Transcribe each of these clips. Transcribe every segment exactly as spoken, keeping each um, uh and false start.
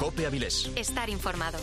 COPE Avilés. Estar informado.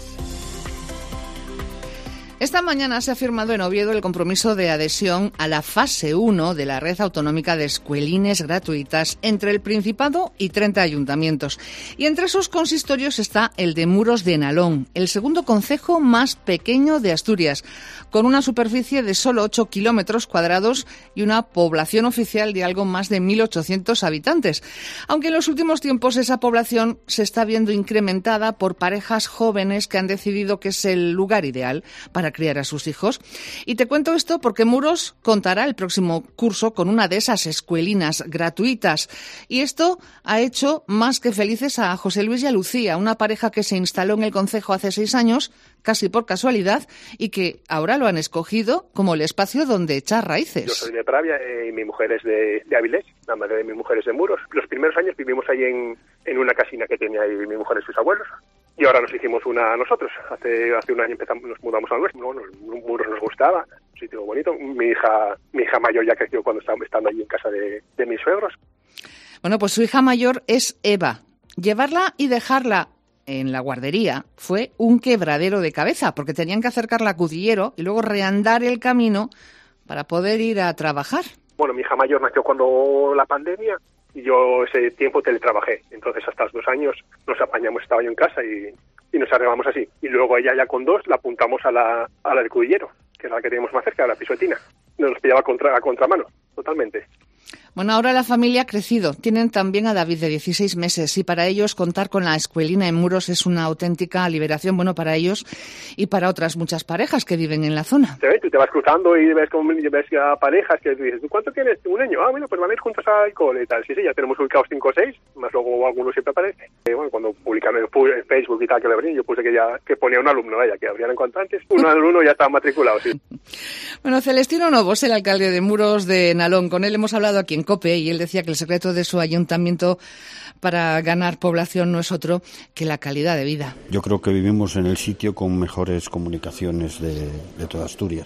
Esta mañana se ha firmado en Oviedo el compromiso de adhesión a la fase uno de la red autonómica de escuelines gratuitas entre el Principado y treinta ayuntamientos. Y entre esos consistorios está el de Muros de Nalón, el segundo concejo más pequeño de Asturias, con una superficie de solo ocho kilómetros cuadrados y una población oficial de algo más de mil ochocientos habitantes. Aunque en los últimos tiempos esa población se está viendo incrementada por parejas jóvenes que han decidido que es el lugar ideal para criar a sus hijos. Y te cuento esto porque Muros contará el próximo curso con una de esas escuelinas gratuitas. Y esto ha hecho más que felices a José Luis y a Lucía, una pareja que se instaló en el concejo hace seis años, casi por casualidad, y que ahora lo han escogido como el espacio donde echar raíces. Yo soy de Pravia eh, y mi mujer es de, de Avilés, la madre de mi mujer es de Muros. Los primeros años vivimos ahí en, en una casina que tenía ahí mi mujer y sus abuelos. Y ahora nos hicimos una nosotros. Hace hace un año empezamos, nos mudamos a nuestro. Bueno, Muros nos gustaba, un sitio bonito. Mi hija mi hija mayor ya creció cuando estábamos estando allí en casa de, de mis suegros. Bueno, pues su hija mayor es Eva. Llevarla y dejarla en la guardería fue un quebradero de cabeza, porque tenían que acercarla a Cudillero y luego reandar el camino para poder ir a trabajar. Bueno, mi hija mayor nació cuando la pandemia y yo ese tiempo teletrabajé. Entonces hasta los dos años nos apañamos, estaba yo en casa y, y nos arreglamos así. Y luego ella ya con dos la apuntamos a la, a la del Cudillero, que es la que teníamos más cerca, a la Pisotina. Nos pillaba contra, a contramano, totalmente. Bueno, ahora la familia ha crecido. Tienen también a David de dieciséis meses y para ellos contar con la escuelina en Muros es una auténtica liberación, bueno, para ellos y para otras muchas parejas que viven en la zona. Te ves, tú te vas cruzando y ves como ves a parejas que dices, ¿cuánto tienes? Un año. Ah, bueno, pues van a ir juntos al cole y tal. Sí, sí, ya tenemos ubicados cinco o seis, más luego algunos siempre aparece. Eh, bueno, cuando publicaron en Facebook y tal que lo abrí, yo puse que ya que ponía un alumno, vaya, que abrían en cuanto antes. Un alumno ya estaba matriculado, sí. Bueno, Celestino Novos, el alcalde de Muros de Nalón, con él hemos hablado aquí en COPE y él decía que el secreto de su ayuntamiento para ganar población no es otro que la calidad de vida. Yo creo que vivimos en el sitio con mejores comunicaciones de, de toda Asturias.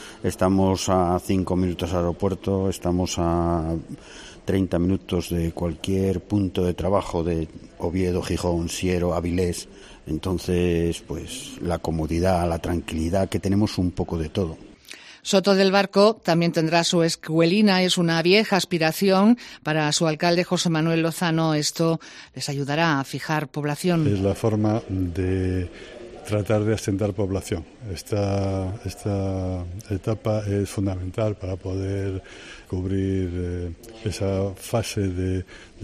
Estamos a cinco minutos al aeropuerto, estamos a treinta minutos de cualquier punto de trabajo de Oviedo, Gijón, Siero, Avilés. Entonces, pues la comodidad, la tranquilidad, que tenemos un poco de todo. Soto del Barco también tendrá su escuelina, es una vieja aspiración para su alcalde José Manuel Lozano. Esto les ayudará a fijar población. Es la forma de tratar de asentar población. Esta, esta etapa es fundamental para poder cubrir eh, esa fase de,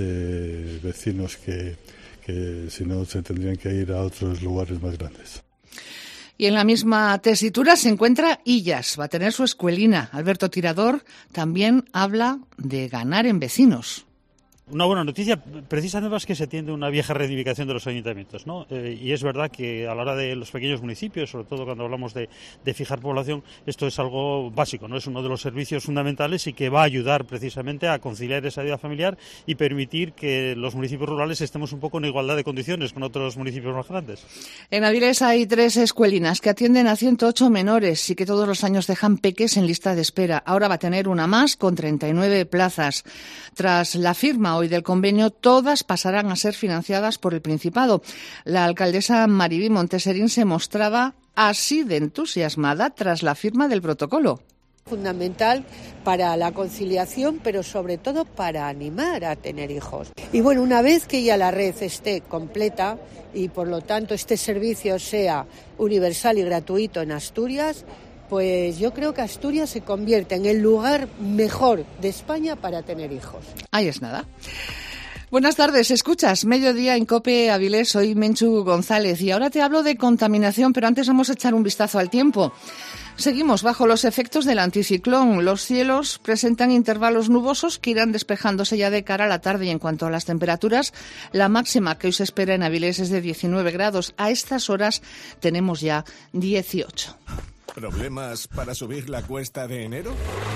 de vecinos que, que si no se tendrían que ir a otros lugares más grandes. Y en la misma tesitura se encuentra Illas, va a tener su escuelina. Alberto Tirador también habla de ganar en vecinos. Una buena noticia, precisamente es que se tiende una vieja reivindicación de los ayuntamientos, ¿no? Eh, y es verdad que a la hora de los pequeños municipios, sobre todo cuando hablamos de, de fijar población, esto es algo básico, ¿no? Es uno de los servicios fundamentales y que va a ayudar precisamente a conciliar esa vida familiar y permitir que los municipios rurales estemos un poco en igualdad de condiciones con otros municipios más grandes. En Avilés hay tres escuelinas que atienden a ciento ocho menores y que todos los años dejan peques en lista de espera. Ahora va a tener una más con treinta y nueve plazas. Tras la firma hoy del convenio, todas pasarán a ser financiadas por el Principado. La alcaldesa Maribí Monteserín se mostraba así de entusiasmada tras la firma del protocolo. Fundamental para la conciliación, pero sobre todo para animar a tener hijos. Y bueno, una vez que ya la red esté completa y por lo tanto este servicio sea universal y gratuito en Asturias, pues yo creo que Asturias se convierte en el lugar mejor de España para tener hijos. Ahí es nada. Buenas tardes, escuchas Mediodía en COPE Avilés, soy Menchu González y ahora te hablo de contaminación, pero antes vamos a echar un vistazo al tiempo. Seguimos bajo los efectos del anticiclón. Los cielos presentan intervalos nubosos que irán despejándose ya de cara a la tarde. Y en cuanto a las temperaturas, la máxima que hoy se espera en Avilés es de diecinueve grados. A estas horas tenemos ya dieciocho. ¿Problemas para subir la cuesta de enero?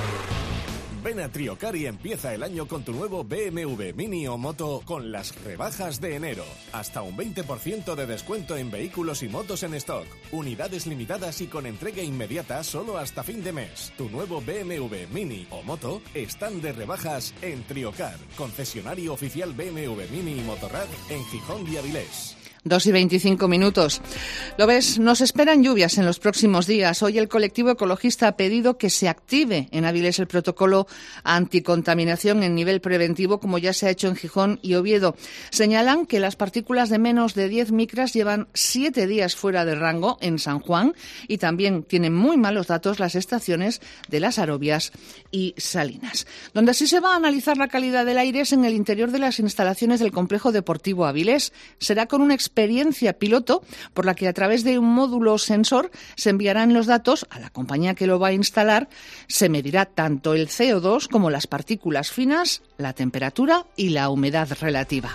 Ven a Triocar y empieza el año con tu nuevo B M W Mini o Moto con las rebajas de enero. Hasta un veinte por ciento de descuento en vehículos y motos en stock. Unidades limitadas y con entrega inmediata solo hasta fin de mes. Tu nuevo B M W Mini o Moto están de rebajas en Triocar, concesionario oficial B M W Mini y Motorrad en Gijón y Avilés. Dos y veinticinco minutos. Lo ves, nos esperan lluvias en los próximos días. Hoy el colectivo ecologista ha pedido que se active en Avilés el protocolo anticontaminación en nivel preventivo, como ya se ha hecho en Gijón y Oviedo. Señalan que las partículas de menos de diez micras llevan siete días fuera de rango en San Juan y también tienen muy malos datos las estaciones de Las Arobias y Salinas. Donde sí se va a analizar la calidad del aire es en el interior de las instalaciones del complejo deportivo Avilés. Será con un experiencia piloto por la que a través de un módulo sensor se enviarán los datos a la compañía que lo va a instalar. Se medirá tanto el C O dos como las partículas finas, la temperatura y la humedad relativa.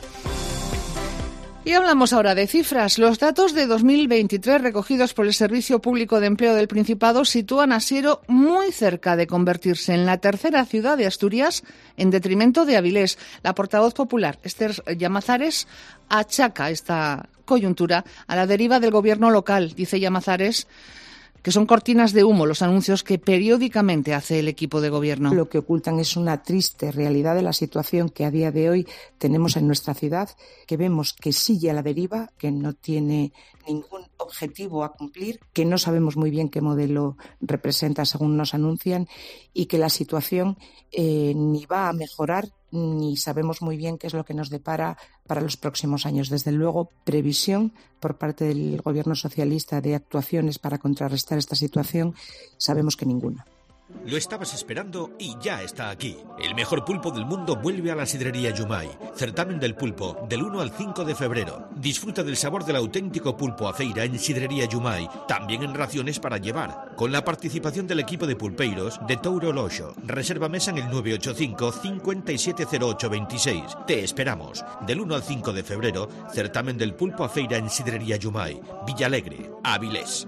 Y hablamos ahora de cifras. Los datos de dos mil veintitrés recogidos por el Servicio Público de Empleo del Principado sitúan a Siero muy cerca de convertirse en la tercera ciudad de Asturias en detrimento de Avilés. La portavoz popular, Esther Llamazares, achaca esta coyuntura a la deriva del gobierno local. Dice Llamazares que son cortinas de humo los anuncios que periódicamente hace el equipo de gobierno. Lo que ocultan es una triste realidad de la situación que a día de hoy tenemos en nuestra ciudad, que vemos que sigue a la deriva, que no tiene ningún objetivo a cumplir, que no sabemos muy bien qué modelo representa según nos anuncian y que la situación eh, ni va a mejorar ni sabemos muy bien qué es lo que nos depara para los próximos años. Desde luego, previsión por parte del Gobierno socialista de actuaciones para contrarrestar esta situación, sabemos que ninguna. Lo estabas esperando y ya está aquí. El mejor pulpo del mundo vuelve a la sidrería Yumay. Certamen del pulpo, del uno al cinco de febrero. Disfruta del sabor del auténtico pulpo a feira en sidrería Yumay. También en raciones para llevar. Con la participación del equipo de pulpeiros de Touro Loxo. Reserva mesa en el nueve ocho cinco, cinco siete cero ocho dos seis. Te esperamos. Del uno al cinco de febrero, certamen del pulpo a feira en sidrería Yumay. Villalegre, Avilés.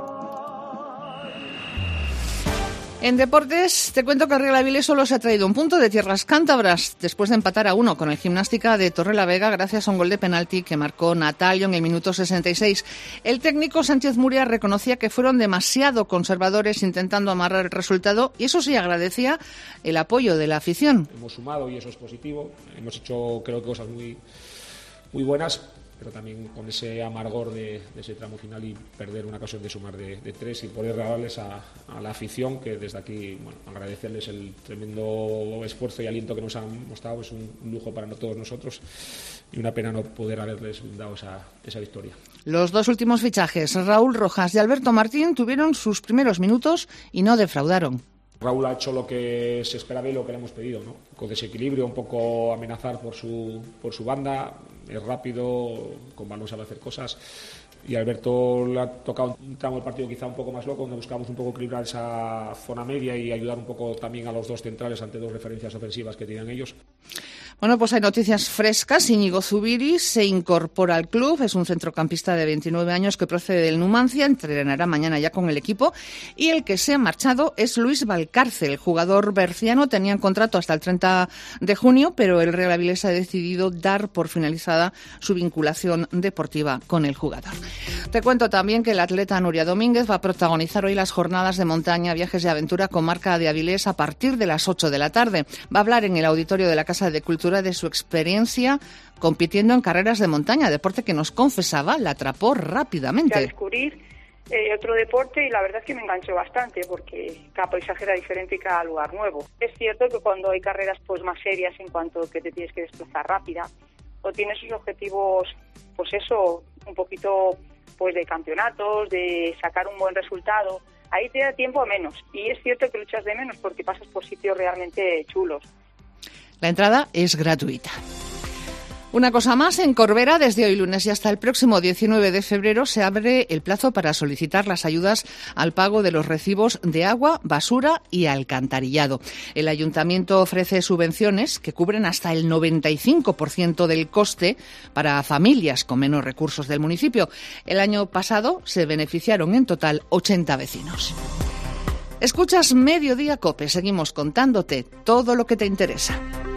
En deportes, te cuento que Real Avilés solo se ha traído un punto de tierras cántabras después de empatar a uno con el Gimnástica de Torrelavega gracias a un gol de penalti que marcó Natalio en el minuto sesenta y seis. El técnico Sánchez Muria reconocía que fueron demasiado conservadores intentando amarrar el resultado y eso sí agradecía el apoyo de la afición. Hemos sumado y eso es positivo. Hemos hecho creo que cosas muy, muy buenas, pero también con ese amargor de, de ese tramo final y perder una ocasión de sumar de, de tres y poder regalarles a, a la afición, que desde aquí, bueno, agradecerles el tremendo esfuerzo y aliento que nos han mostrado. Es un, un lujo para todos nosotros y una pena no poder haberles dado esa, esa victoria. Los dos últimos fichajes, Raúl Rojas y Alberto Martín, tuvieron sus primeros minutos y no defraudaron. Raúl ha hecho lo que se esperaba y lo que le hemos pedido, ¿no? Con desequilibrio, un poco amenazar por su, por su banda, es rápido, con balón sabe hacer cosas. Y Alberto le ha tocado un tramo del partido quizá un poco más loco, donde buscamos un poco equilibrar esa zona media y ayudar un poco también a los dos centrales ante dos referencias ofensivas que tienen ellos. Bueno, pues hay noticias frescas. Íñigo Zubiri se incorpora al club. Es un centrocampista de veintinueve años que procede del Numancia. Entrenará mañana ya con el equipo. Y el que se ha marchado es Luis Valcárcel. El jugador berciano tenía contrato hasta el treinta de junio, pero el Real Avilés ha decidido dar por finalizada su vinculación deportiva con el jugador. Te cuento también que el atleta Nuria Domínguez va a protagonizar hoy las jornadas de montaña, viajes y aventura con marca de Avilés a partir de las ocho de la tarde. Va a hablar en el auditorio de la Casa de Cultura de su experiencia compitiendo en carreras de montaña, deporte que nos confesaba la atrapó rápidamente. A descubrir eh, otro deporte y la verdad es que me enganchó bastante porque cada paisaje era diferente y cada lugar nuevo. Es cierto que cuando hay carreras pues más serias en cuanto que te tienes que desplazar rápida o tienes sus objetivos, pues eso, un poquito pues de campeonatos, de sacar un buen resultado, ahí te da tiempo a menos y es cierto que luchas de menos porque pasas por sitios realmente chulos. La entrada es gratuita. Una cosa más, en Corbera, desde hoy lunes y hasta el próximo diecinueve de febrero se abre el plazo para solicitar las ayudas al pago de los recibos de agua, basura y alcantarillado. El ayuntamiento ofrece subvenciones que cubren hasta el noventa y cinco por ciento del coste para familias con menos recursos del municipio. El año pasado se beneficiaron en total ochenta vecinos. Escuchas Mediodía COPE, seguimos contándote todo lo que te interesa.